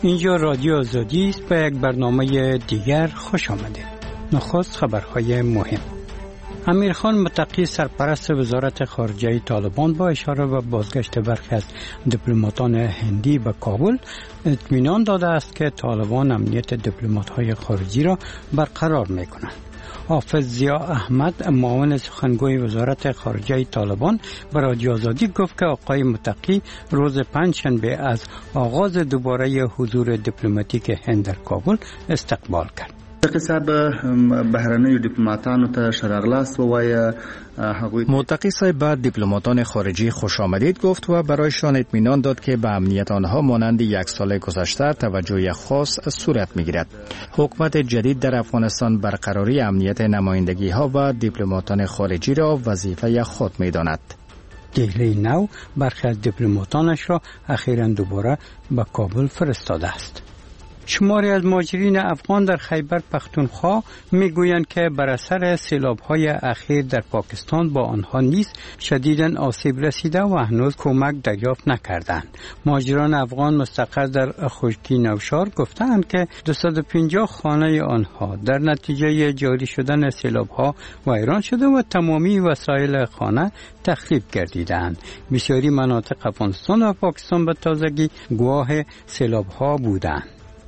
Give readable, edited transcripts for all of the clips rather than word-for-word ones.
اینجا رادیو آزادی است. به یک برنامه دیگر خوش آمدید. نخست خبرهای مهم. امیرخان متقی سرپرست وزارت خارجه طالبان با اشاره به بازگشت برخی از دیپلماتان هندی به کابل اطمینان داده است که طالبان امنیت دیپلمات‌های خارجی را برقرار می‌کنند. حافظ ضیا احمد معاون سخنگوی وزارت خارجه طالبان به رادیو آزادی گفت که آقای متقی روز پنجشنبه از آغاز دوباره حضور دیپلماتیک هند در کابل استقبال کرد. متقی صاحب بعد دیپلماتان خارجی خوش آمدید گفت و برایشان اطمینان داد که به امنیت آنها مانند یک سال گذشته توجه خاص صورت می‌گیرد. حکومت جدید در افغانستان برقراری امنیت نمایندگی ها و دیپلماتان خارجی را وظیفه خود می‌داند. دهلی نو برخی از دیپلماتانش را اخیراً دوباره به کابل فرستاده است. شماری از مهاجرین افغان در خیبر پختونخوا میگویند که بر اثر سیلاب‌های اخیر در پاکستان با آنها نیز شدیداً آسیب رسیده و هنوز کمک دریافت نکردند. مهاجران افغان مستقر در خشکی نوشار گفتند که 250 خانه آنها در نتیجه جاری شدن سیلاب‌ها ویران شده و تمامی وسایل خانه تخریب گردیدند. بسیاری مناطق افغانستان و پاکستان به تازگی گواه سیلاب‌ها بودند.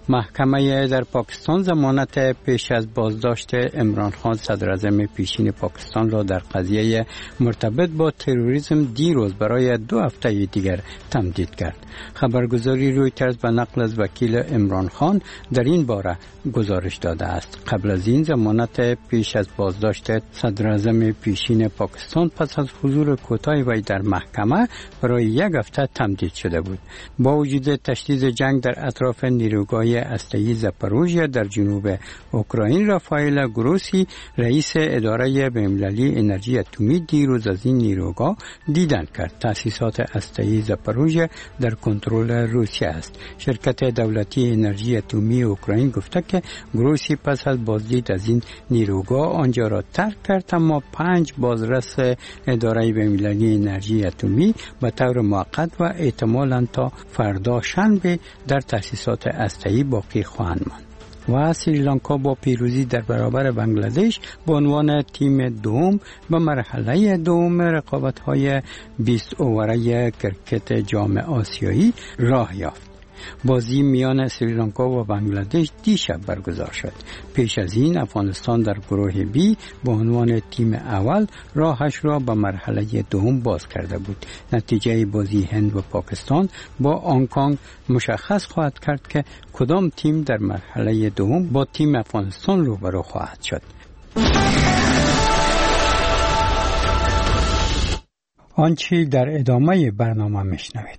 محکمه در پاکستان ضمانت پیش از بازداشت عمران خان صدر اعظم پیشین پاکستان را در قضیه مرتبط با تروریسم دیروز برای 2 هفته دیگر تمدید کرد. خبرگزاری رویترز به نقل از وکیل عمران خان در این باره گزارش داده است. قبل از این ضمانت پیش از بازداشت صدر اعظم پیشین پاکستان پس از حضور کوتاه وی در محکمه برای 1 هفته تمدید شده بود. با وجود تشدید جنگ در اطراف نیروگاه هسته‌ای زاپاروژیا در جنوب اوکراین، رافائل گروسی رئیس اداره بین‌المللی انرژی اتمی دیروز از این نیروگاه دیدن کرد. تأسیسات هسته‌ای زاپاروژیا در کنترل روسیه است. شرکت دولتی انرژی اتمی اوکراین گفته که گروسی پس از بازدید از این نیروگاه آنجا را ترک کرد، اما 5 بازرس اداره بین‌المللی انرژی اتمی به طور موقت و احتمالاً تا فردا شنبه در تأسیسات هسته‌ای باقی خواهند ماند. و سریلانکا با پیروزی در برابر بنگلادش به عنوان تیم دوم به مرحله دوم رقابت‌های 20 اوره کرکت جام آسیایی راه یافت. بازی میان سریلانکا و بنگلادش دیشب برگزار شد. پیش از این افغانستان در گروه بی به عنوان تیم اول راهش را به مرحله دوم باز کرده بود. نتیجه بازی هند و پاکستان با هنگ‌کنگ مشخص خواهد کرد که کدام تیم در مرحله دوم با تیم افغانستان روبرو خواهد شد. آنچه در ادامه برنامه میشنوید.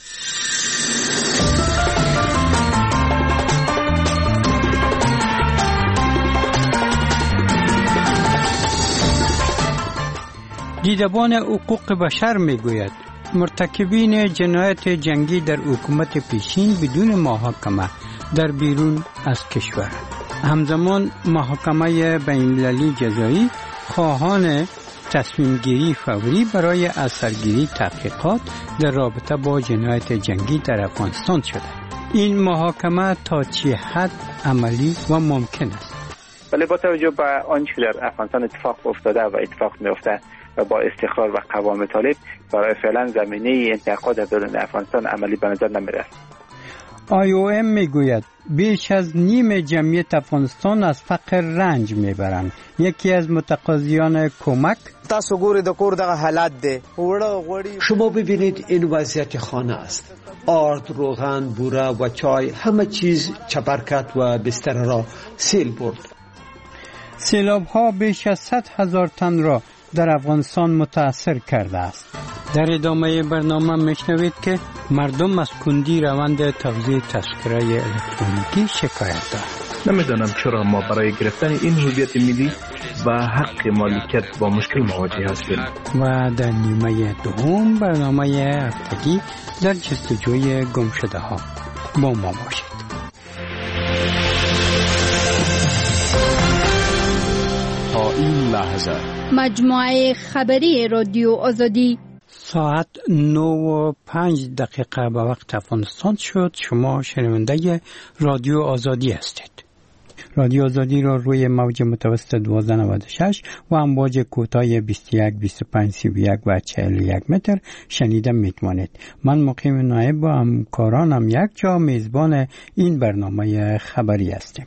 دیدبان حقوق بشر میگوید مرتکبین جنایت جنگی در حکومت پیشین بدون محاکمه در بیرون از کشور. همزمان محکمه بین‌المللی جزایی خواهان تصمیم گیری فوری برای از سرگیری تحقیقات در رابطه با جنایت جنگی در افغانستان شده. این محاکمه تا چه حد عملی و ممکن است؟ ولی با توجه به آنچه در افغانستان اتفاق افتاده و اتفاق میفته و با استقرار و قوام طالب برای فعلا زمینه انتقاد در درون افغانستان عملی به نظر نمی‌رسد. IOM میگوید بیش از نیم جمعیت افغانستان از فقر رنج میبرند. یکی از متقاضیان کمک تاسو ګورئ د کور دغه حالت دی. شما ببینید این وضعیت خانه است. آرد، روغن، بوره و چای، همه چیز چپرکت و بستر را سیل برد. سیلاب ها بیش از 100,000 تن را در افغانستان متاثر کرده است. در ادامه برنامه میشنوید که مردم از کندی روند توزیع تذکره الکترونیکی شکایت دارند. نمیدانم چرا ما برای گرفتن این هویت ملی و حق مالکیت با مشکل مواجه هستیم. و در نیمه دوم برنامه هفتگی در جستجوی گمشده ها با ما باشید. تا این لحظه مجموعه خبری رادیو آزادی ساعت 9:05 به وقت افغانستان شد. شما شنونده رادیو آزادی هستید. رادیو آزادی را روی موج متوسط 1296 و امواج کوتاه 21 25 31 و 41 متر شنیده میتوانید. من مقیم نایب و همکارانم یک جا میزبان این برنامه خبری هستیم.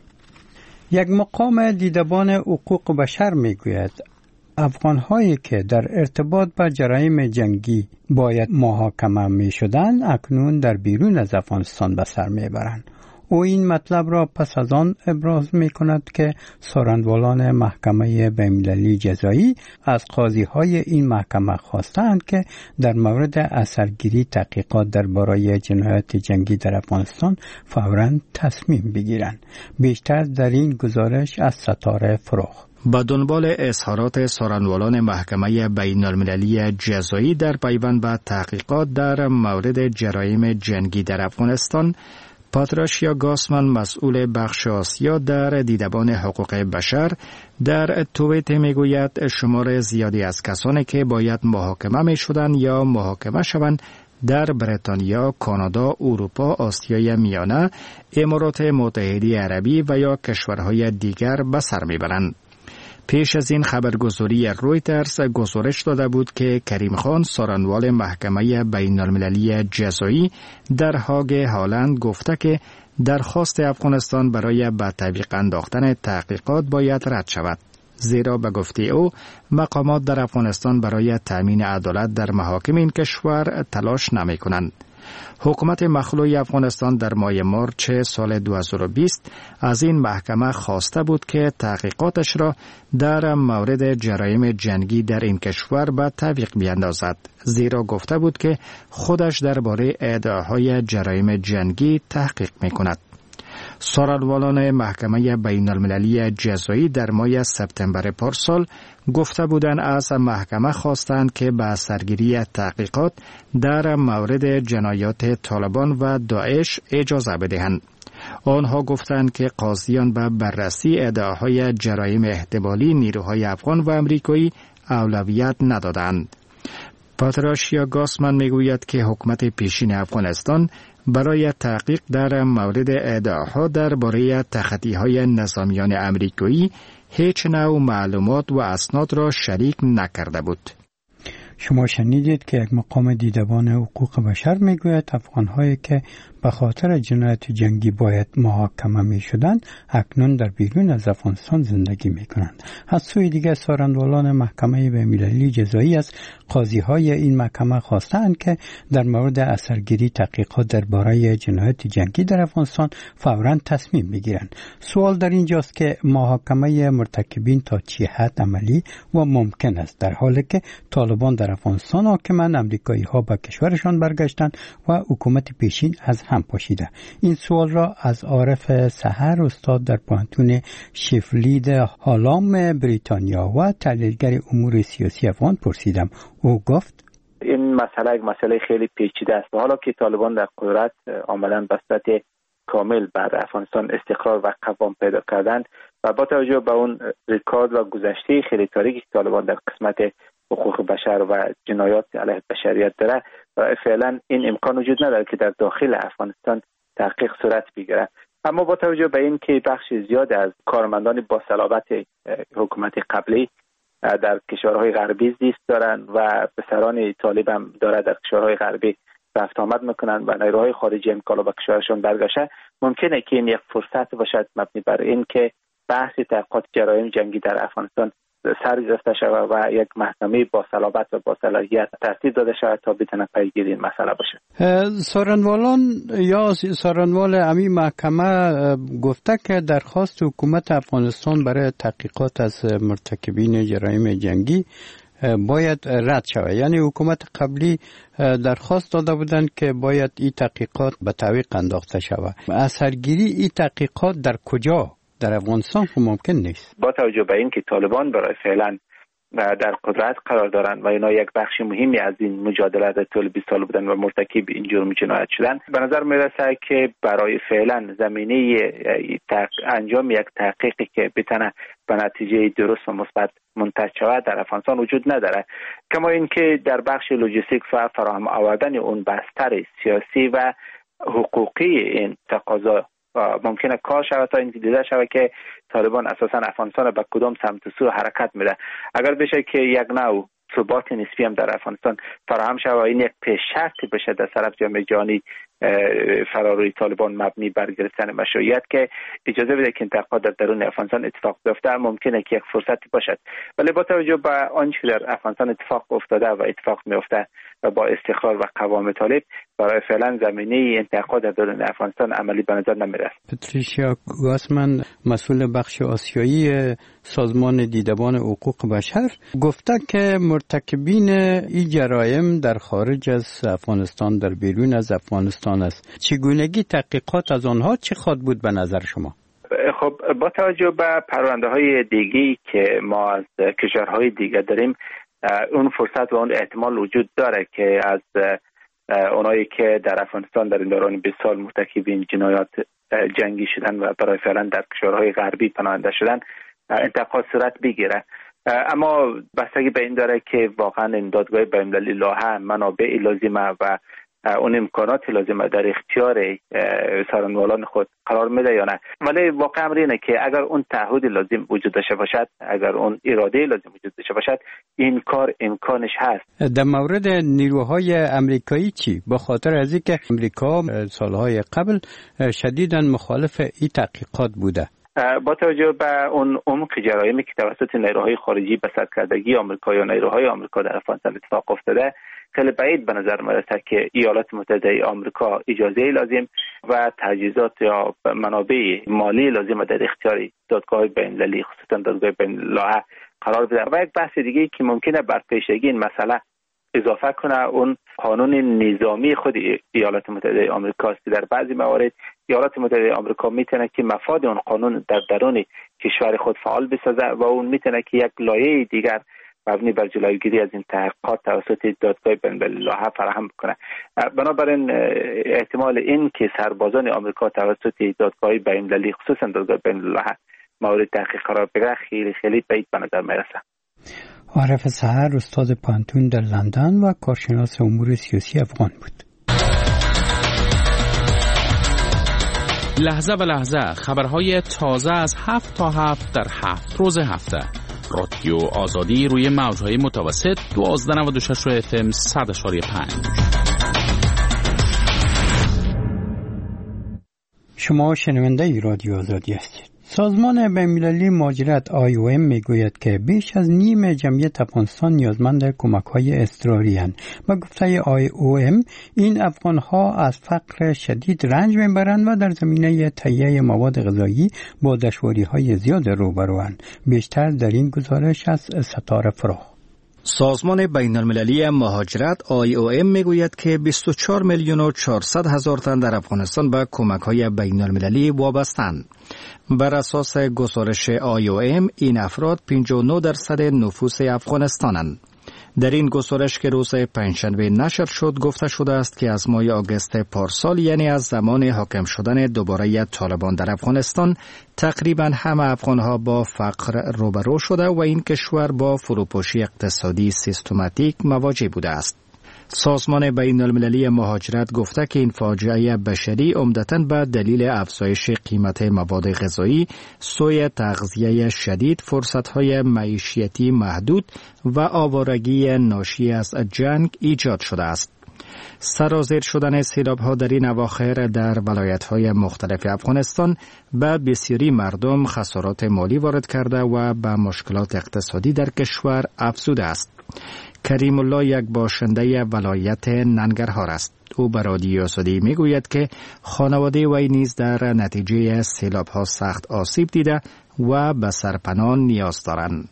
یک مقام دیدبان حقوق بشر میگوید افغان‌هایی که در ارتباط با جرایم جنگی باید محاکمه می‌شدند اکنون در بیرون از افغانستان به سر می‌برند. او این مطلب را پس از آن ابراز می‌کند که سارندوالان محکمه بین‌المللی جزایی از قاضی‌های این محکمه خواستند که در مورد اثرگیری تحقیقات درباره جنایات جنگی در افغانستان فوراً تصمیم بگیرند. بیشتر در این گزارش از ستاره فروغ. با دنبال اظهارات سارندوالان محکمه بین‌المللی جزایی در پیوند به تحقیقات در مورد جرایم جنگی در افغانستان، پاتراشیا گاسمن مسئول بخش آسیا در دیدبان حقوق بشر در توییت میگوید شمار زیادی از کسانی که باید محاکمه می شدند یا محاکمه شوند در بریتانیا، کانادا، اروپا، آسیای میانه، امارات متحده عربی و یا کشورهای دیگر به سر میبرند. پیش از این خبرگزاری رویترز گزارش داده بود که کریم خان سارندوال محکمه بین‌المللی جزایی در هاگ هلند گفته که درخواست افغانستان برای به تعویق انداختن تحقیقات باید رد شود، زیرا به گفته او مقامات در افغانستان برای تامین عدالت در محاکم این کشور تلاش نمی کنند. حکومت مخلوع افغانستان در ماه مارچ سال 2020 از این محکمه خواسته بود که تحقیقاتش را در مورد جرایم جنگی در این کشور به تعویق بیاندازد، زیرا گفته بود که خودش درباره ادعاهای جرایم جنگی تحقیق می‌کند. سارندوالان محکمه بین‌المللی جزایی در ماه سپتامبر پارسال گفته بودند از محکمه خواستند که به اثرگیری تحقیقات در مورد جنایات طالبان و داعش اجازه بدهند. آنها گفتند که قاضیان به بررسی ادعاهای جرایم احتمالی نیروهای افغان و امریکایی اولویت ندادند. پاتراشیا گاسمن میگوید که حکومت پیشین افغانستان برای تحقیق در مورد ادعاها درباره تخطی‌های نظامیان امریکایی هیچ نوع معلومات و اسناد را شریک نکرده بود. شما شنیدید که یک مقام دیدبان حقوق بشر میگوید افغان‌هایی که به خاطر جنایت جنگی باید محاکمه می‌شدند اکنون در بیرون از افغانستان زندگی می‌کنند. از سوی دیگر سارندوالان محکمه بین‌المللی جزایی از قاضی‌های این محکمه خواستند که در مورد اثرگیری تحقیقات درباره جنایت جنگی در افغانستان فوراً تصمیم بگیرند. سوال در اینجاست که محاکمه مرتکبین تا چه حد عملی و ممکن است در حالی که طالبان در افغانستان حاکمند، امریکایی‌ها به کشورشان برگشتند و حکومت پیشین از هم پاشیده. این سوال را از عارف سحر استاد در پوهنتون شفلید هالام بریتانیا و تحلیلگر امور سیاسی افغان پرسیدم. او گفت این مسئله یک مسئله خیلی پیچیده است. حالا که طالبان در قدرت عملاً به صورت کامل بر افغانستان استقرار و قوام پیدا کردند و با توجه به اون رکورد و گذشته خیلی تاریکی که طالبان در قسمت حقوق بشر و جنایات علیه بشریت داره و فعلا این امکان وجود نداره که در داخل افغانستان تحقیق صورت بگیره. اما با توجه به این که بخش زیاد از کارمندان با صلابت حکومت قبلی در کشورهای غربی زیست دارند و پسران طالب هم داره در کشورهای غربی رفت آمد میکنند و نیروهای خارجی امکالا به کشورشون برگشته، ممکنه که این یک فرصت باشد مبنی بر این که بحث تحقیقات جرایم جنگی در افغانستان سر گرفته شود و یک محکمه با صلابت و با صلاحیت ترتیب داده شود تا بتونه پیگیری این مسئله باشه. سارندوالان یا سارندوال امی محکمه گفته که درخواست حکومت افغانستان برای تحقیقات از مرتکبین جرایم جنگی باید رد شود. یعنی حکومت قبلی درخواست داده بودند که باید این تحقیقات به تعویق انداخته شود. اثرگیری این تحقیقات در کجا؟ در افغانستان ممکن نیست. با توجه به این که طالبان برای فعلا در قدرت قرار دارند و اینا یک بخش مهمی از این مجادله در طول 20 سال بودن و مرتکب این جرم جنایت شدن. به نظر میرسه که برای فعلا زمینه انجام یک تحقیقی که بتونه به نتیجه درست و مثبت منتهی شود در افغانستان وجود نداره. کما اینکه در بخش لوجستیک و فراهم آوردن اون بستر سیاسی و حقوقی این تقاضا ممکنه کار شود تا این دیده شود که طالبان اساسا افغانستان به کدام سمت و سو حرکت میده. اگر بشه که یک نوع ثبات نسبی هم در افغانستان فراهم شود و این یک پیش شرطی بشه در طرف جامعه جهانی فراروی طالبان مبنی بر گرفتن مشروعیت که اجازه بده که انتقاد در درون افغانستان اتفاق بیفته، ممکنه که یک فرصتی باشد. ولی با توجه به آنچه در افغانستان اتفاق افتاده و اتفاق میفته و با استقرار و قوام طالب، برای فعلا زمینه انتقاد در درون افغانستان عملی به نظر نمیرسد. پتریشیا گاسمن، مسئول بخش آسیایی سازمان دیدبان حقوق بشر، گفته که مرتکبین این جرایم در خارج از افغانستان، در بیرون از افغانستان است. چگونگی تحقیقات از آنها چه خواهد بود به نظر شما؟ خب با توجه به پرونده های دیگی که ما از کشورهای دیگه داریم، اون فرصت و اون احتمال وجود داره که از اونایی که در افغانستان در این دوران 20 سال مرتکب این جنایات جنگی شدن و برای فعلا در کشورهای غربی پناهنده شدن انتقاد صورت بگیره. اما بستگی به این داره که واقعا این دادگاه بین‌المللی لاهه منابع لازمه و اون امکانات لازمه در اختیار سرانوالان خود قرار میده یا نه. ولی واقع امر اینه که اگر اون تعهد لازم وجود داشته باشد، اگر اون اراده لازم وجود داشته باشد، این کار امکانش هست. در مورد نیروهای امریکایی چی؟ با خاطر از اینکه امریکا سالهای قبل شدیداً مخالف این تحقیقات بوده. با توجه به اون عمق جرایمی که توسط نیروهای خارجی به سرکردگی آمریکا یا نیروهای آمریکا در افغانستان اتفاق افتاده، خیلی بعید به نظر میرسه که ایالات متحده آمریکا اجازه لازم و تجهیزات یا منابع مالی لازم در اختیار دادگاه بین‌المللی، خصوصا دادگاه بین‌المللی قرار بده. و یک بحث دیگه که ممکنه بر پیشگی این مسئله اضافه کنه، اون قانون نظامی خود ایالات متحده آمریکا است که در بعضی موارد ایالات متحده آمریکا میتونه که مفاد اون قانون در درون کشور خود فعال بسازه و اون میتونه که یک لایه دیگر مبنی بر جلوگیری از این تحقیقات توسط دادگاه بین‌المللی فراهم کنه. بنابراین احتمال این که سربازان آمریکا توسط دادگاه بین‌المللی، خصوصا دادگاه بین‌المللی مورد تحقیق قرار بگیره، خیلی بعید به نظر میرسه. عارف سحر، استاد پانتون در لندن و کارشناس امور سیاسی افغان بود. لحظه به لحظه خبرهای تازه از 7 تا 7 در 7 روز هفته. رادیو آزادی روی موجهای متوسط 1296 FM 100.5. شما شنونده رادیو آزادی هستید. سازمان بین‌المللی مهاجرت IOM میگوید که بیش از نیم جمعیت افغانستان نیازمند کمک‌های اضطراری اند و گفته IOM این افغان‌ها از فقر شدید رنج میبرند و در زمینه تهیه مواد غذایی با دشواری‌های زیاد روبروند. بیشتر در این گزارش از ستاره فراخ. سازمان بین‌المللی مهاجرت IOM میگوید که 24,400,000 تن در افغانستان به کمک‌های بین‌المللی وابسته‌اند. بر اساس گزارش IOM این افراد 59% نفوس افغانستانند. در این گزارش که روز پنجشنبه نشر شد گفته شده است که از ماه آگوست پارسال، یعنی از زمان حاکم شدن دوباره طالبان در افغانستان، تقریبا همه افغانها با فقر روبرو شده و این کشور با فروپاشی اقتصادی سیستماتیک مواجه بوده است. سازمان بین‌المللی مهاجرت گفته که این فاجعه بشری عمدتاً به دلیل افزایش قیمت مواد غذایی، سوء تغذیه شدید، فرصت‌های معیشتی محدود و آوارگی ناشی از جنگ ایجاد شده است. سرازیر شدن سیلاب‌ها در این اواخر در ولایت‌های مختلف افغانستان به بسیاری مردم خسارات مالی وارد کرده و به مشکلات اقتصادی در کشور افزوده است. کریم الله یک باشنده ولایت ننگرهار است. او به رادیو آزادی میگوید که خانواده وی نیز در نتیجه سیلاب‌ها سخت آسیب دیده و به سرپناه نیاز دارند.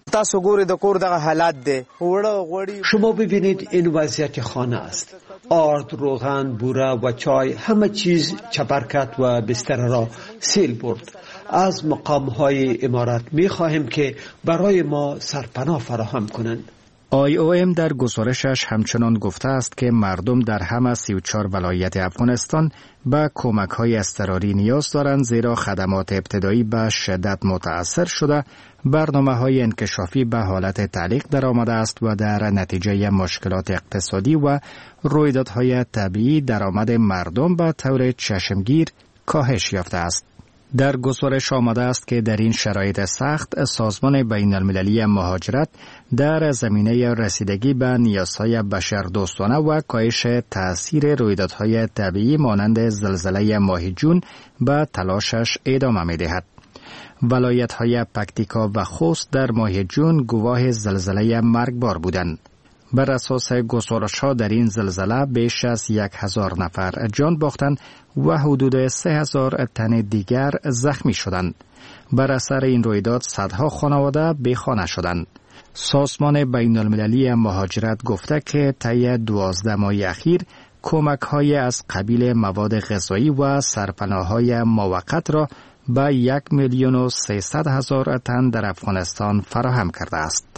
شما ببینید این وضعیت خانه است. آرد، روغن، بوره و چای، همه چیز چپرکت و بستر را سیل برد. از مقام‌های امارات می‌خواهیم که برای ما سرپناه فراهم کنند. IOM در گزارشش همچنان گفته است که مردم در همه 34 ولایت افغانستان به کمک‌های اضطراری نیاز دارند، زیرا خدمات ابتدایی به شدت متاثر شده، برنامه‌های انکشافی به حالت تعلیق درآمده است و در نتیجه مشکلات اقتصادی و رویدادهای طبیعی درآمد مردم به طور چشمگیر کاهش یافته است. در گزارش آمده است که در این شرایط سخت سازمان بین المللی مهاجرت در زمینه رسیدگی به نیازهای بشردوستانه و کاهش تأثیر رویدادهای طبیعی مانند زلزله ماه جون به تلاشش ادامه می‌دهد. ولایت‌های پکتیکا و خوست در ماه جون گواه زلزله مرگبار بودند. بر اساس گزارش‌ها در این زلزله بیش از 1000 نفر جان باختند و حدود 3000 تن دیگر زخمی شدند. بر اثر این رویداد صدها خانواده بیخانه شدند. سازمان بین المللی مهاجرت گفته که طی 12 ماه اخیر کمک‌های از قبیل مواد غذایی و سرپناه‌های موقت را به 1,300,000 تن در افغانستان فراهم کرده است.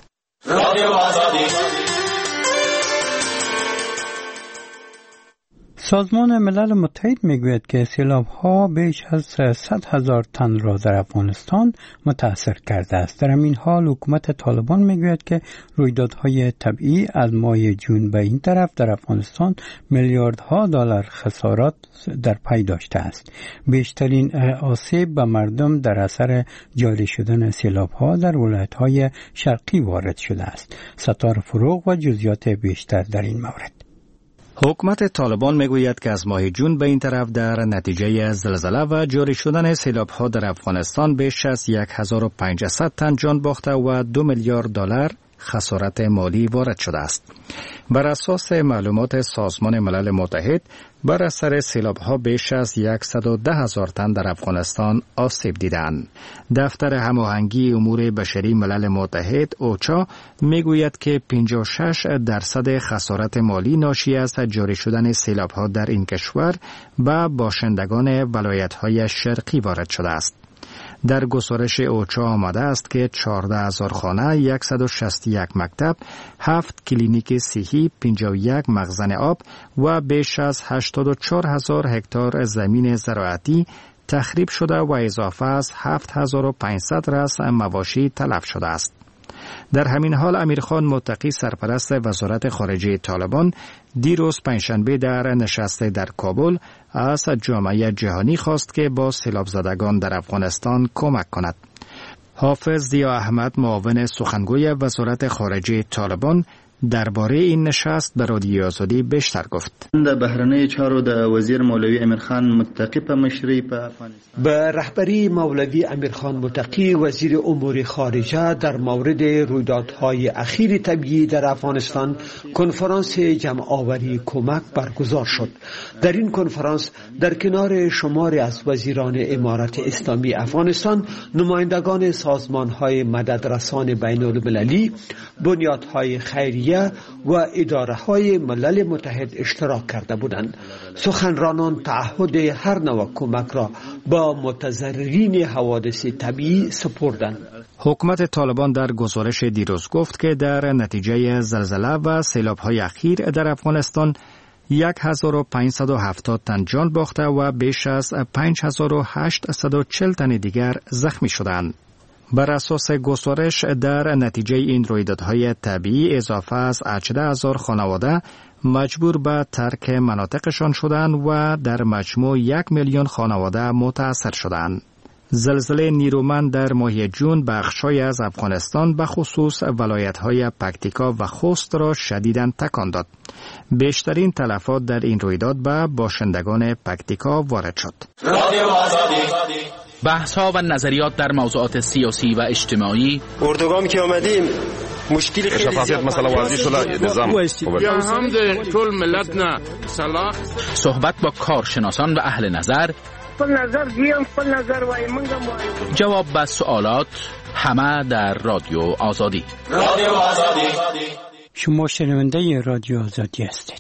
سازمان ملل متحد میگوید که سیلاب‌ها بیش از 100,000 تن را در افغانستان متاثر کرده است. در همین حال حکومت طالبان میگوید که رویدادهای طبیعی از ماه جون به این طرف در افغانستان میلیاردها دلار خسارات در پی داشته است. بیشترین آسیب به مردم در اثر جاری شدن سیلاب‌ها در ولایت‌های شرقی وارد شده است. ستار فروغ و جزئیات بیشتر در این مورد. حکومت طالبان میگوید که از ماه جون به این طرف در نتیجه زلزله و جاری شدن سیلاب‌ها در افغانستان بیش از 1500 تن جان باخته و 2 میلیارد دلار خسارت مالی وارد شده است. بر اساس معلومات سازمان ملل متحد بر اثر سیلاب‌ها بیش از 110,000 تن در افغانستان آسیب دیدند. دفتر هماهنگی امور بشری ملل متحد اوچا میگوید که 56% خسارت مالی ناشی از جاری شدن سیلاب‌ها در این کشور به باشندگان ولایت‌های شرقی وارد شده است. در گزارش اوچا آمده است که 14,000 خانه، 161 مکتب، 7 کلینیک صحی، 51 مخزن آب و بیش از 84,000 هکتار زمین زراعتی تخریب شده و اضافه از 7,500 رأس مواشی تلف شده است. در همین حال امیرخان متقی سرپرست وزارت خارجه طالبان دیروز پنجشنبه در نشست در کابل از جامعه جهانی خواست که با سیلاب زدگان در افغانستان کمک کند. حافظ ضیا احمد معاون سخنگوی وزارت خارجه طالبان درباره این نشست به رادیو آزادی بیشتر گفت. د بهرنی چارو د وزیر مولوی امیرخان متقی په مشرۍ په افغانستان به رهبری مولوی امیرخان متقی وزیر امور خارجه در مورد رویدادهای اخیر طبیعی در افغانستان کنفرانس جمع آوری کمک برگزار شد. در این کنفرانس در کنار شماری از وزیران امارت اسلامی افغانستان، نمایندگان سازمان‌های مددرسان بین المللی، بنیادهای خیریه و اداره‌های ملل متحد اشتراک کرده بودند. سخنرانان تعهد هر نوع کمک را با متضررین حوادث طبیعی سپردند. حکومت طالبان در گزارش دیروز گفت که در نتیجه زلزله و سیلاب‌های اخیر در افغانستان 1570 تن جان باخته و بیش از 5840 تن دیگر زخمی شدند. بر اساس گزارش در نتیجه این رویدادهای طبیعی اضافه از 18,000 خانواده مجبور به ترک مناطقشان شدند و در مجموع 1 میلیون خانواده متاثر شدند. زلزله نیرومند در ماه جون بخش‌های از افغانستان به خصوص ولایت‌های پکتیکا و خوست را شدیداً تکان داد. بیشترین تلفات در این رویداد به باشندگان پکتیکا وارد شد. بحث‌ها و نظریات در موضوعات سیاسی و اجتماعی. اردوگام که آمدیم مشکل خیلی شفافیت مثلا واضح شده، نظام یا هم د ټول ملت نه صلاح. صحبت با کارشناسان و اهل نظر. جواب به سوالات، همه در رادیو آزادی. شما شنونده رادیو آزادی هستید.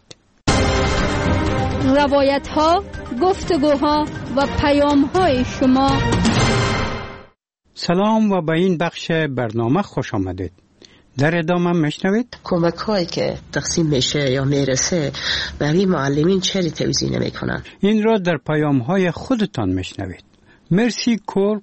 روایت ها، گفتگوها و پیام های شما سلام و به این بخش برنامه خوش آمدید. در ادامه میشنوید کمک هایی که تقسیم میشه یا میرسه برای معلمین چری توزیع نمیکنن. این را در پیام های خودتان میشنوید. مرسی کورپ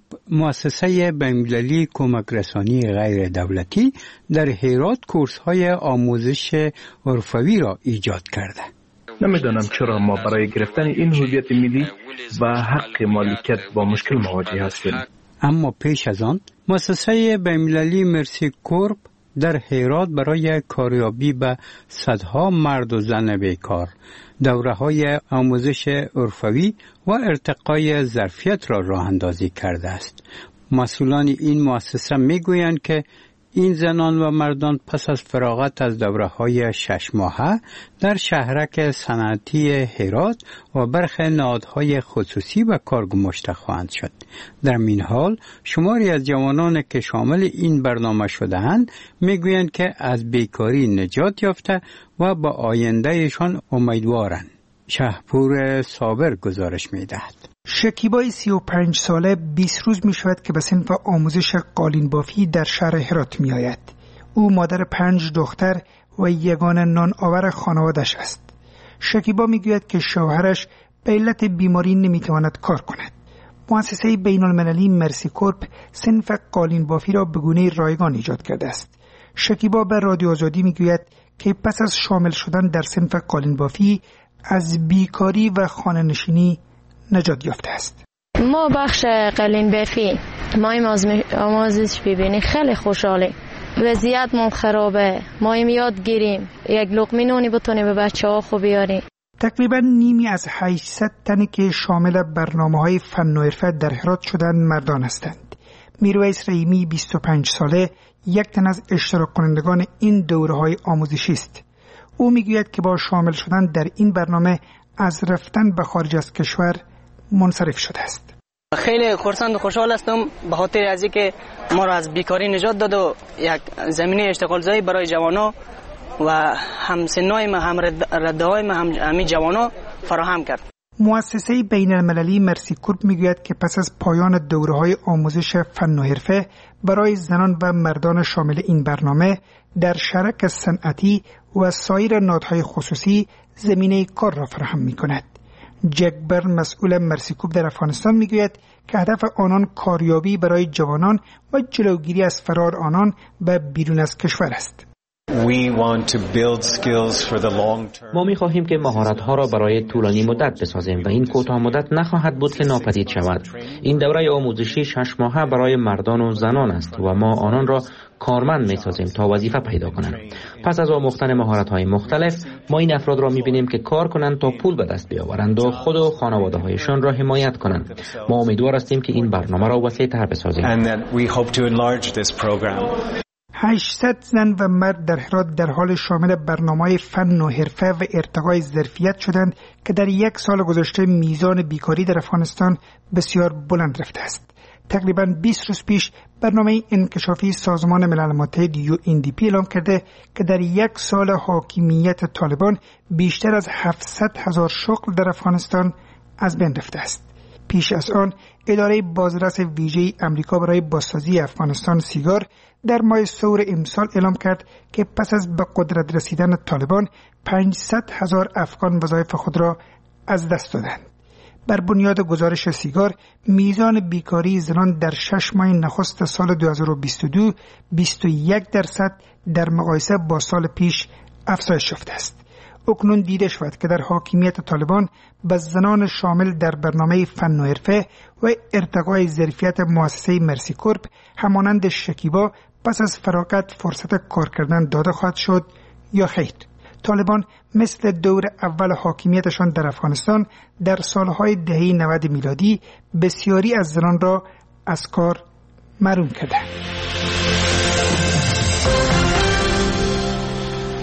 مؤسسه بین‌المللی کمک رسانی غیر دولتی در هرات کورس های آموزش عرفوی را ایجاد کرده. نمیدانم چرا ما برای گرفتن این هویت ملی و حق مالکیت با مشکل مواجه هستیم. اما پیش از آن مؤسسه بین‌المللی مرسی کورپ در هرات برای کاریابی به صدها مرد و زن بیکار دوره‌های آموزش عرفوی و ارتقای ظرفیت را راه اندازی کرده است. مسئولان این مؤسسه میگویند که این زنان و مردان پس از فراغت از دوره‌های 6 ماهه در شهرک صنعتی هرات و برخی نهادهای خصوصی به کار گماشته خواهند شد. در این حال شماری از جوانان که شامل این برنامه شده‌اند میگویند که از بیکاری نجات یافته و به آیندهشان امیدوارند. شهپور صابر گزارش می‌دهد. شکیبای 35 ساله 20 روز می شود که به صنف آموزش قالین بافی در شهر هرات می آید. او مادر 5 دختر و یگانه نان آور خانوادش است. شکیبا می گوید که شوهرش به علت بیماری نمی تواند کار کند. مؤسسه بین المللی مرسی کورپ صنف قالین بافی را به گونه رایگان ایجاد کرده است. شکیبا به رادیو آزادی می گوید که پس از شامل شدن در صنف قالین بافی از بیکاری و خانه نشینی نجات یافته است. ما بخش قالین بافی ما آموزش ببینیم خیلی خوشحالی. وضعیتمون خرابه. ما یاد گیریم یک لقمه نونی بتونیم به بچه‌ها خوب بیاریم. تقریبا نیمی از 800 تنی که شامل برنامه‌های فن و حرفه در هرات شدن مردان هستند. میرویس رحیمی 25 ساله یک تن از اشتراک کنندگان این دوره‌های آموزشی است. او میگوید که با شامل شدن در این برنامه از رفتن به خارج از کشور منصرف شده است. خیلی خرسند و خوشحال هستم به خاطر از اینکه ما را از بیکاری نجات داد و یک زمینه اشتغالزایی برای جوانان و همسنای ما هم رده‌های ما همین جوانان فراهم کرد. مؤسسه بین المللی مرسی کورپ میگوید که پس از پایان دوره‌های آموزش فن و حرفه برای زنان و مردان شامل این برنامه در شرک صنعتی و سایر نهادهای خصوصی زمینه کار را فراهم می‌کند. جکبر مسئول مرسی کورپ در افغانستان میگوید که هدف آنان کاریابی برای جوانان و جلوگیری از فرار آنان به بیرون از کشور است. ما می‌خواهیم که مهارت‌ها را برای طولانی مدت بسازیم و این کوتاه مدت نخواهد بود که ناپدید شود. این دوره آموزشی 6 ماهه برای مردان و زنان است و ما آنان را کارمند می‌سازیم تا وظیفه پیدا کنند. پس از آموختن مهارت‌های مختلف، ما این افراد را می‌بینیم که کار کنند تا پول به دست بیاورند و خود و خانواده‌هایشان را حمایت کنند. ما امیدوار هستیم که این برنامه را وسیع‌تر بسازیم. 800 زن و مرد در هرات در حال شامل برنامه‌های فن و حرفه و ارتقای ظرفیت شدند که در یک سال گذشته میزان بیکاری در افغانستان بسیار بلند رفته است. تقریباً 20 روز پیش برنامه انکشافی سازمان ملل متحد UNDP اعلام کرده که در یک سال حاکمیت طالبان بیشتر از 700,000 شغل در افغانستان از بین رفته است. پیش از آن اداره بازرس ویژه آمریکا برای بازسازی افغانستان سیگار در ماه سور امسال اعلام کرد که پس از به قدرت رسیدن طالبان 500,000 افغان وظایف خود را از دست دادند. بر بنیاد گزارش سیگار میزان بیکاری زنان در 6 ماه نخست سال 2022 21% در مقایسه با سال پیش افزایش یافته است. اکنون دیده شود که در حاکمیت طالبان به زنان شامل در برنامه فن و حرفه و ارتقای ظرفیت مؤسسه مرسی کورپ همانند شکیبا پس از فراغت فرصت کار کردن داده خواهد شد یا خیر. طالبان مثل دور اول حاکمیتشان در افغانستان در سالهای دهه 90 میلادی بسیاری از زنان را از کار محروم کرده.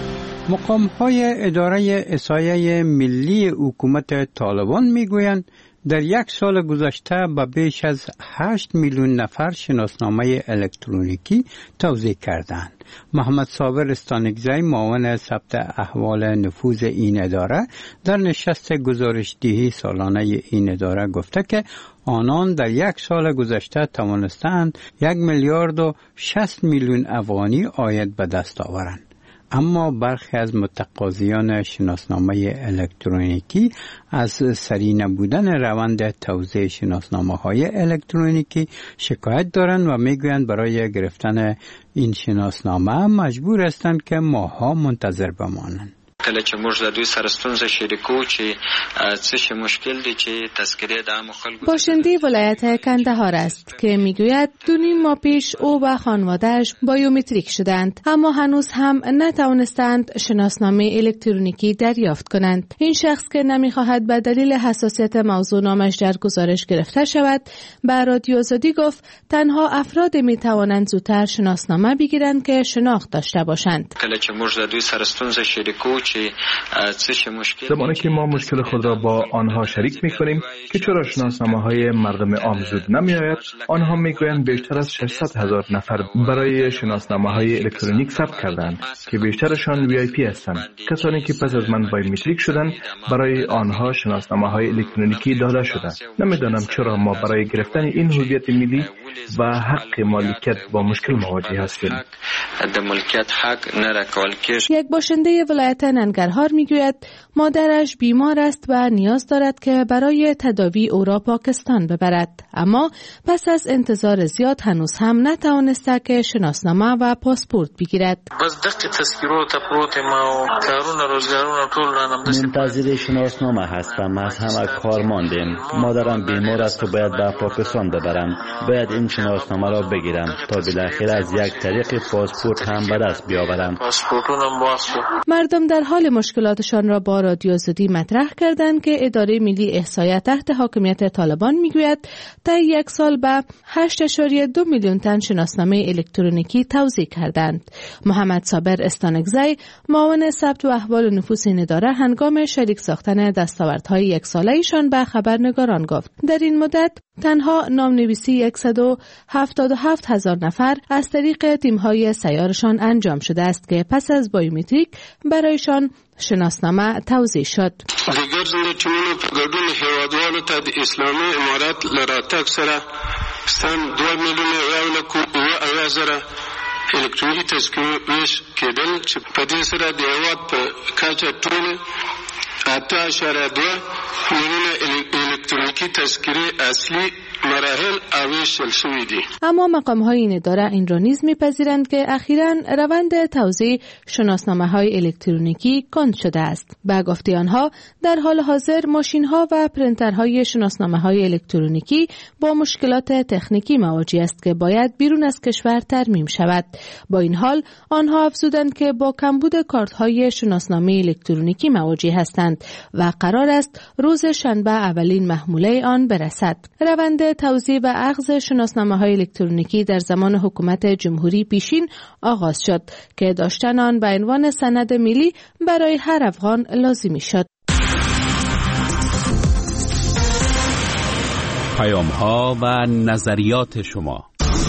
مقام‌های اداره احصایه ملی حکومت طالبان میگویند در یک سال گذشته به بیش از 8 میلیون نفر شناسنامه الکترونیکی توزیع کردند. محمد صابر استانکزی معاون ثبت احوال نفوذ این اداره در نشست گزارشدهی سالانه این اداره گفته که آنان در یک سال گذشته توانستند 1 میلیارد و 60 میلیون افغانی عاید به دست آورند. اما برخی از متقاضیان شناسنامه الکترونیکی از سریع نبودن روند توزیع شناسنامه‌های الکترونیکی شکایت دارند و میگویند برای گرفتن این شناسنامه مجبور هستند که ماه‌ها منتظر بمانند. کله چې موږ د دوی سره ستونزه شریکو چې څه شی مشکل دی چې تذکره د عامو خلکو. باشنده ولایت کندهار است که میگوید 2.5 ماه پیش او و خانواده‌اش بایومتریک شدند اما هنوز هم نتوانستند شناسنامه الکترونیکی دریافت کنند. این شخص که نمیخواهد به دلیل حساسیت موضوع نامش در گزارش گرفته شود به رادیو آزادی گفت تنها افراد میتوانند زودتر شناسنامه بگیرند که شناخت داشته باشند. کله چې موږ د دوی سره ستونزه شریکو زمانی که ما مشکل خود را با آنها شریک می‌کنیم که چرا شناسنامه‌های مردم عام زود نمی‌آید، آنها می‌گویند بیشتر از 600,000 نفر برای شناسنامه‌های الکترونیک ثبت کردند که بیشترشان VIP هستند. کسانی که پس از من بایومتریک شدند برای آنها شناسنامه‌های الکترونیکی داده شده. نمی‌دانم چرا ما برای گرفتن این هویت ملی و حق مالکیت با مشکل مواجه هستیم. یک باشنده ولایت ننگرهار میگوید مادرش بیمار است و نیاز دارد که برای تداوی او را پاکستان ببرد اما پس از انتظار زیاد هنوز هم نتوانسته که شناسنامه و پاسپورت بگیرد. منتظر شناسنامه هستم. از همه کار ماندیم. مادرم بیمار است و باید به پاکستان ببرم. باید این شناسنامه را بگیرم تا بالاخره از یک طریق پاسپورت هم به دست بیاورم. مردم در حال مشکلاتشان را با رادیو آزادی مطرح کردند که اداره ملی احصایه تحت حاکمیت طالبان میگوید طی یک سال به 8.2 میلیون تن شناسنامه الکترونیکی توزیع کردند. محمد صابر استانکزی معاون ثبت و احوال نفوذ این اداره هنگام شریک ساختن دستاوردهای یک ساله ایشان به خبرنگاران گفت در این مدت تنها نامنویسی 177,000 نفر از طریق تیم‌های سیارشان انجام شده است که پس از بایومتریک برایشان شناسنامه توزیع شد. دیگر زنده تیمونو په ګډون هیوادوالو ته د اسلامي امارات له راتګ سره سن 2 میلیونه او زره الکترونیکي تذکرو ویش کېدل چې په دې سره د هیواد په کچه ټول 8.2 میلیونه الکترونیکي تذکره اصلی مراحل اویشل شوی دی. اما مقام‌های این اداره این را نیز می‌پذیرند که اخیراً روند توزیع شناسنامه‌های الکترونیکی کند شده است. به گفته آنها در حال حاضر ماشین‌ها و پرینترهای شناسنامه‌های الکترونیکی با مشکلات تکنیکی مواجه است که باید بیرون از کشور ترمیم شود. با این حال آنها افزودند که با کمبود کارت‌های شناسنامه الکترونیکی مواجه هستند و قرار است روز شنبه اولین محموله آن برسد. روند توزیع و اخذ شناسنامه‌های الکترونیکی در زمان حکومت جمهوری پیشین آغاز شد که داشتن آن به عنوان سند ملی برای هر افغان لازمی شد. پیام‌ها و نظریات شما.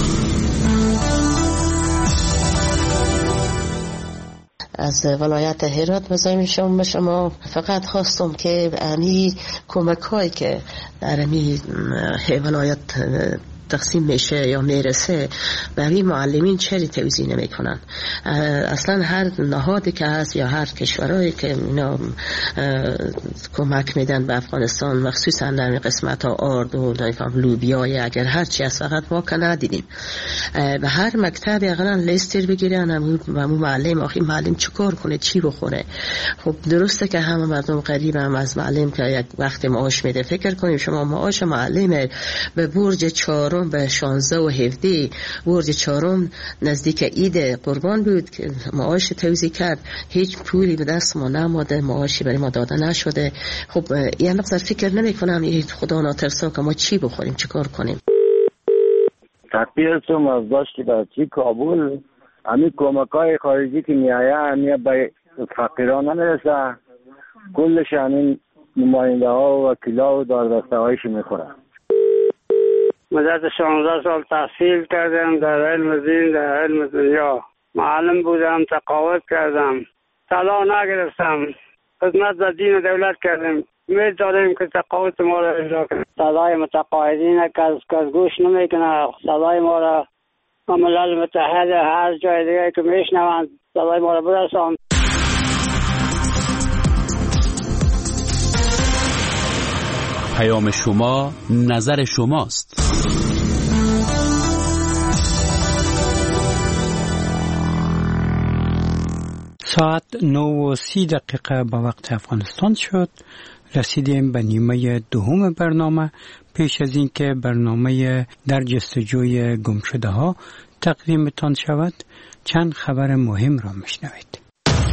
از ولایت هرات مزاحم شما فقط خواستم که امی کمک هایی که در امی ولایت تقسیم میشه یا میرسه به همین معلمین چری توزیع نمیکنن. اصلا هر نهادی که هست یا هر کشورهایی که اینا کمک میدن به افغانستان مخصوصا در قسمت ها آرد و لوبیا اگر هر چی از فقط ما که ندیدیم به هر مکتب اقلا لیستر بگیرن و مو معلم آخی معلم چیکار کنه چی بخوره. خب درسته که همه مردم قریب هم از معلم که یک وقت معاش میده. فکر کنیم شما معاش معلم به برج 4 به 16 و 17 برج 4 نزدیک عید قربان بود که معاش توزیع کرد، هیچ پولی به دست ما نماده، معاشی برای ما داده نشده. خب یه مقدار فکر نمی کنم خدا ناترسا که ما چی بخوریم چی کار کنیم. تقدیرتون از داشتی برچی کابل همین کمکای خارجی که میایه همین به فقیران نمیرسه، کلش همین نماینده ها و وکیلا و داردسته هایش میخوره. مدت 16 سال تحصیل کردم در علم دین، در علم دنیا. معلم بودم، تقاعد کردم، طلا نگرفتم، خدمت در دین و دولت کردم. امید داریم که تقاعد ما را اجرا کنیم. صدای متقاعدین کس گوش نمیکنه. صدای ما را ملل متحد هر جای دیگه که میشنوند صدای ما را برسان. پیام شما نظر شماست. ساعت 9:30 به وقت افغانستان شد. رسیدیم به نیمه دوم برنامه. پیش از این که برنامه در جستجوی گمشده ها تقدیمتان شود، چند خبر مهم را میشنوید.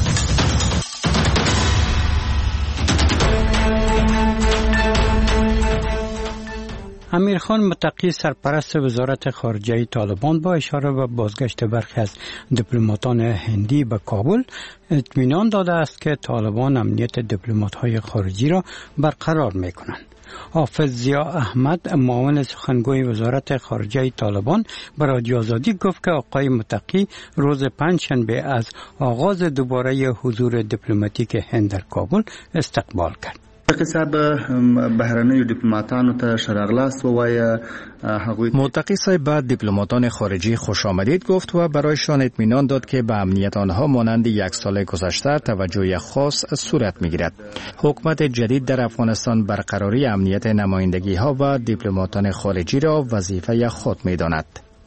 امیر خان متقی سرپرست وزارت خارجه طالبان با اشاره به بازگشت برخی از دیپلماتان هندی به کابل اطمینان داده است که طالبان امنیت دیپلمات‌های خارجی را برقرار می‌کنند. حافظ ضیا احمد معاون سخنگوی وزارت خارجه طالبان به رادیو آزادی گفت که آقای متقی روز پنجشنبه از آغاز دوباره حضور دیپلماتیک هند در کابل استقبال کرد. متقی صاحب بعد دیپلماتان خارجی خوش آمدید گفت و برایشان اطمینان داد که به امنیت آنها مانند یک سال گذشته توجه خاص صورت میگیرد. حکومت جدید در افغانستان برقراری امنیت نمایندگی ها و دیپلماتان خارجی را وظیفه خود میداند.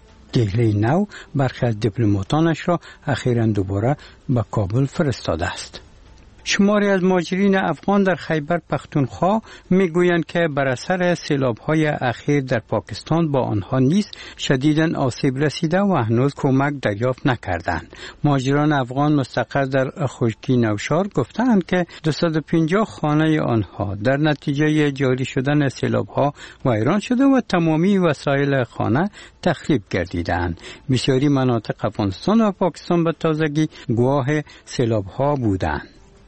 دهلی نو برخی از دیپلماتانش را اخیراً دوباره به کابل فرستاده است. شماری از مهاجرین افغان در خیبر پختونخوا میگویند که بر اثر سیلاب‌های اخیر در پاکستان با آنها نیز شدیداً آسیب رسیده و هنوز کمک دریافت نکردند. مهاجران افغان مستقر در خشکی نوشار گفتند که 250 خانه آنها در نتیجه جاری شدن سیلاب‌ها ویران شده و تمامی وسایل خانه تخریب گردیدند. بسیاری مناطق افغانستان و پاکستان به تازگی گواه سیلاب‌ها بودند.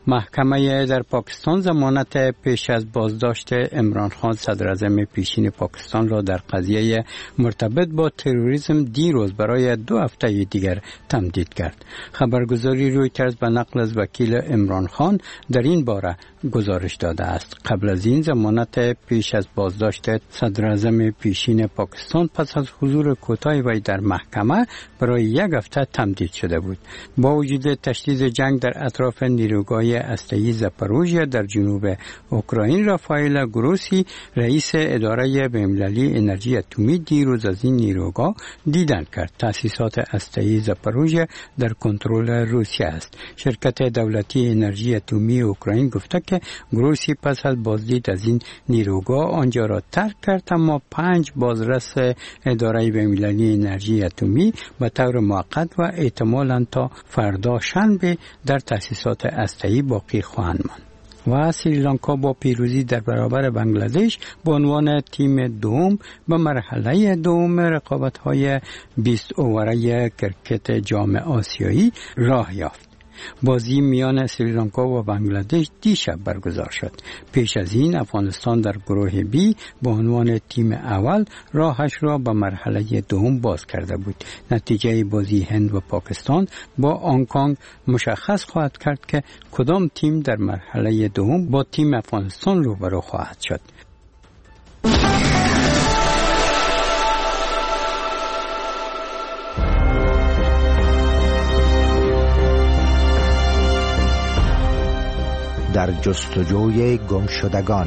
محکمه در پاکستان ضمانت پیش از بازداشت عمران خان صدر اعظم پیشین پاکستان را در قضیه مرتبط با تروریسم دیروز برای 2 هفته دیگر تمدید کرد. خبرگزاری رویترز به نقل از وکیل عمران خان در این باره گزارش داده است. قبل از این ضمانت پیش از بازداشت صدر اعظم پیشین پاکستان پس از حضور کوتاه وی در محکمه برای 1 هفته تمدید شده بود. با وجود تشدید جنگ در اطراف نیروگاه هسته‌ای زاپاروژیا در جنوب اوکراین، رافائل گروسی رئیس اداره بین‌المللی انرژی اتمی دیروز از این نیروگاه دیدن کرد. تأسیسات هسته‌ای زاپاروژیا در کنترل روسیه است. شرکت دولتی انرژی اتمی اوکراین گفته که گروسی پس از بازدید از این نیروگاه آنجا را ترک کرد، اما 5 بازرس اداره بین‌المللی انرژی اتمی به طور موقت و احتمالاً تا فردا شنبه در تأسیسات هسته‌ای باقی خواهند ماند. و سریلانکا با پیروزی در برابر بنگلادش به عنوان تیم دوم به مرحله دوم رقابت‌های 20 اوره کرکت جام آسیایی راه یافت. بازی میان سریلانکا و بنگلادش دیشب برگزار شد. پیش از این افغانستان در گروه بی به عنوان تیم اول راهش را به مرحله دوم باز کرده بود. نتیجه بازی هند و پاکستان با هنگ‌کنگ مشخص خواهد کرد که کدام تیم در مرحله دوم با تیم افغانستان روبرو خواهد شد. در جستجوی گمشدگان.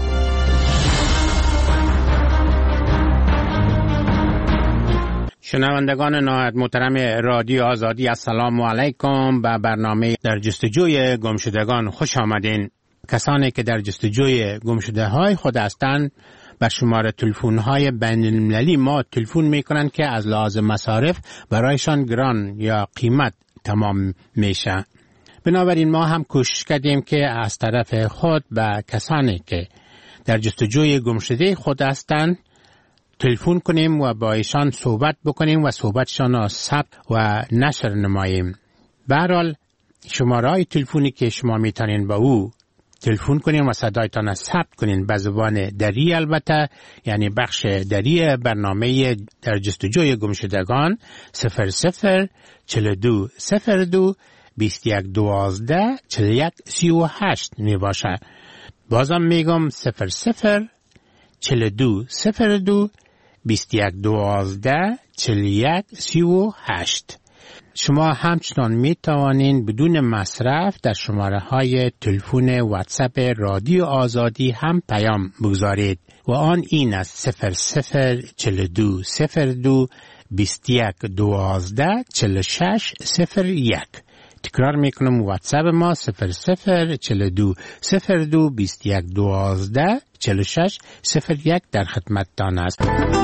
شنوندگان نهایت محترم رادیو آزادی، السلام علیکم. به برنامه در جستجوی گمشدگان خوش آمدین. کسانی که در جستجوی گمشده های خود هستند به شماره تلفن های بین المللی ما تلفن میکنند که از لحاظ مصارف برایشان گران یا قیمت تمام میشه. بنابراین ما هم کوشش کردیم که از طرف خود به کسانی که در جستجوی گمشده خود هستند تلفن کنیم و با ایشان صحبت بکنیم و صحبتشان را ثبت و نشر نماییم. به هر حال شماره های تلفنی که شما میتونین با او تلفن کنین و صدایتان ثبت کنین به زبان دری، البته یعنی بخش دری برنامه در جستجوی گمشدگان 00 42 02 21 12 41 38 می باشه. بازم میگم 00 42 02 21 12 41 38. شما همچنان می توانین بدون مصرف در شماره های تلفن واتساپ رادیو آزادی هم پیام بگذارید و آن این است 00 42 02 21 12 46 01. تکرار میکنم واتساپ ما 00 42 02 21 12 46 01 در خدمتتان است.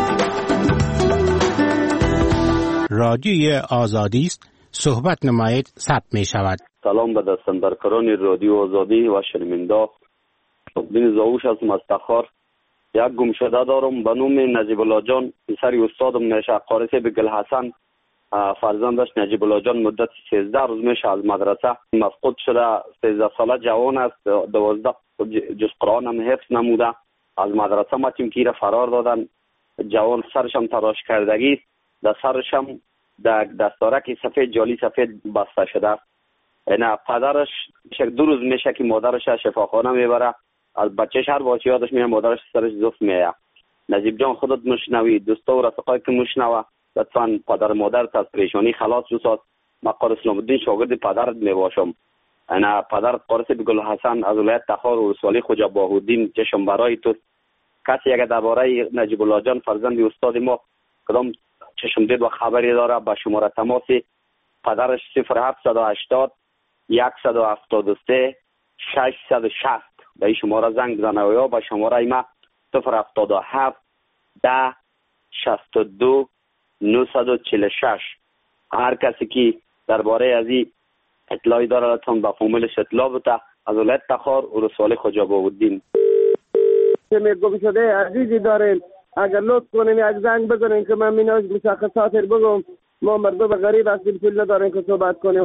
رادیوی آزادی است، صحبت نمایید، ثبت می شود. سلام به دستاندرکاران رادیو آزادی و شنوندا. دین زاوش از مستخار. یک گمشده دارم به نام نجیب الله جان، پسر استادم میشه قارسی بگل حسن. فرزندش نجیب الله جان مدت 13 روز میشه از مدرسه مفقود شده. 13 ساله جوان است، 12 جز قرآن هم حفظ نموده. از مدرسه متیم که فرار دادن. جوان سرش هم تراش کردگی است، در سرش هم دستارک سفید جالی سفید بسته شده. اینا پدرش 2 روز میشه که مادرش شفاخانه میبره. از بچهش هر بار یادش میاد مادرش سرش زفت میاد. نجیب جان خودت مشنوی، دوستا و رفقای که مشنوه، لطفاً پدر مادر از پریشانی خلاص بساز. من قاری اسلام الدین شاگرد پدرت میباشم. انا پدرت قاری بگل حسن از ولایت تخار و رسوالی خوجا باهودین چشم برای تو. کسی اگر درباره نجیب الله جان فرزند استاد ما کدام چشم دید و خبری داره به شماره تماس پدرش 0780 173 660 به این شماره زنگ بزنه و یا به شماره ما 077 10 62 946. هر کسی که درباره از این اطلاعی داره لطفاً به فامیلش اطلاع بده. از ولایت تخار و رسوالی خوجا باهودین. گم شده عزیزی داریم، اگر لطف کنیم یک زنگ بزنیم که من میناش مشخصات بگم. ما مردم غریب هستیم پول نداریم که صحبت کنیم.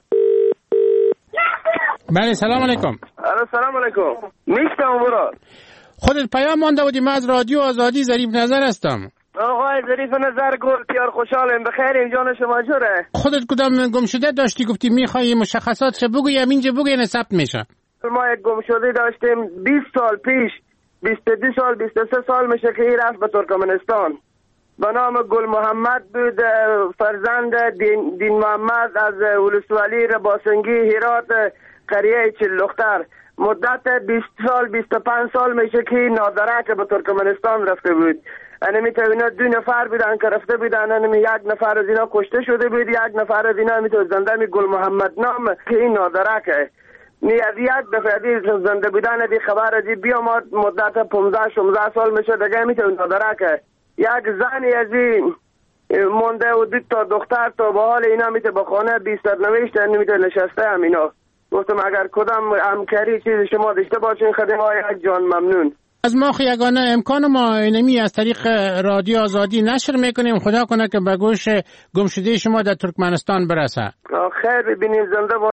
بله سلام علیکم. سلام علیکم. میشتم براد. خودت پیام مانده بودی، من از رادیو آزادی ظریف نظر هستم. آقای ظریف نظر گل پیار خوشحالم، بخیریم، جان شما جوره؟ خودت کدام گم شده داشتی گفتی میخوای مشخصاتش بگویم اینجا بگوین ثبت میشه. ما یک گم شده داشتیم 20 سال پیش، 22 سال 23 سال میشه که این رفت به ترکمنستان. به نام گل محمد بود، فرزند دین محمد از ولسوالی رباسنگی هرات قریه چلختر. مدت 20 سال 25 سال میشه که نادره که به ترکمنستان رفته بود. انمی تا اینا 2 نفر بودن که رفته بودن. انمی 1 نفر از اینا کشته شده بود، 1 نفر از اینا میتو زنده می گل محمد نام که این نادره که از 1 دفعه زنده بودن دی خبر دی بیا ما مدت 15-16 سال میشه دیگه میتو نادره که یک زنی از این مونده و 2 تا دختر تا به حال اینا میتو به خانه 20 نوشته میتو نشسته هم اینا. گفتم اگر کدام همکاری چیز شما داشته باشین خدمای یک جان ممنون. از ما یگانه امکان ما اینمی از طریق رادیو آزادی نشر میکنیم، خدا کنه که به گوش گمشده شما در ترکمنستان برسه. خیر ببینیم، زنده